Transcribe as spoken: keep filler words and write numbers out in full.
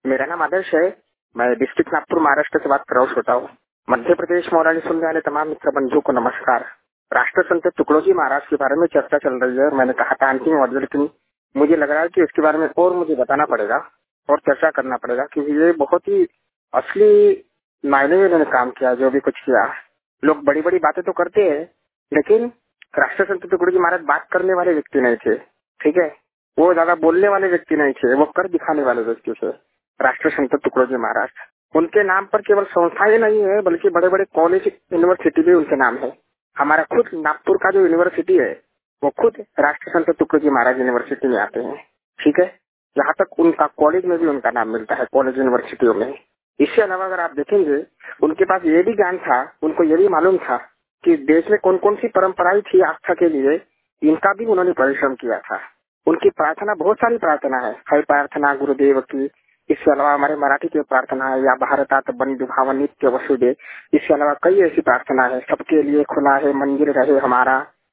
मेरा नाम आदर्श है। मैं डिस्ट्रिक्ट नागपुर महाराष्ट्र से बात कर रहा हूँ। छोटा हूँ। मध्य प्रदेश मोराली सुनने वाले तमाम मित्र बंधुओं को नमस्कार। राष्ट्र संत तुकडोजी महाराज के बारे में चर्चा चल रही है और मैंने कहा था अंतिम वर्ग, लेकिन मुझे लग रहा है कि इसके बारे में और मुझे बताना पड़ेगा और चर्चा करना पड़ेगा, क्योंकि ये बहुत ही असली मायने में उन्होंने काम किया। जो भी कुछ किया, लोग बड़ी बड़ी बातें तो करते हैं, लेकिन राष्ट्र संत तुकडोजी महाराज बात करने वाले व्यक्ति नहीं थे। ठीक है, वो ज्यादा बोलने वाले व्यक्ति नहीं थे, वो कर दिखाने वाले व्यक्ति थे। राष्ट्र संत तुकडोजी महाराज, उनके नाम पर केवल संस्थाएं नहीं है, बल्कि बड़े बड़े कॉलेज यूनिवर्सिटी भी उनके नाम है। हमारा खुद नागपुर का जो यूनिवर्सिटी है वो खुद राष्ट्र संत तुकडोजी महाराज यूनिवर्सिटी में आते हैं। ठीक है, यहाँ तक उनका कॉलेज में भी उनका नाम मिलता है, कॉलेज यूनिवर्सिटियों में। इसके अलावा अगर आप देखेंगे, उनके पास ये भी ज्ञान था, उनको ये भी मालूम था कि देश में कौन कौन सी परंपराएं थी आस्था के लिए, इनका भी उन्होंने परिश्रम किया था। उनकी प्रार्थना, बहुत सारी प्रार्थना है। हर प्रार्थना गुरुदेव की, इसके अलावा हमारे मराठी की प्रार्थना है, या भारतात बंधु भाव नित्य वसुदेव। इसके अलावा कई ऐसी प्रार्थना है, सबके लिए खुला है मंदिर रहे हमारा,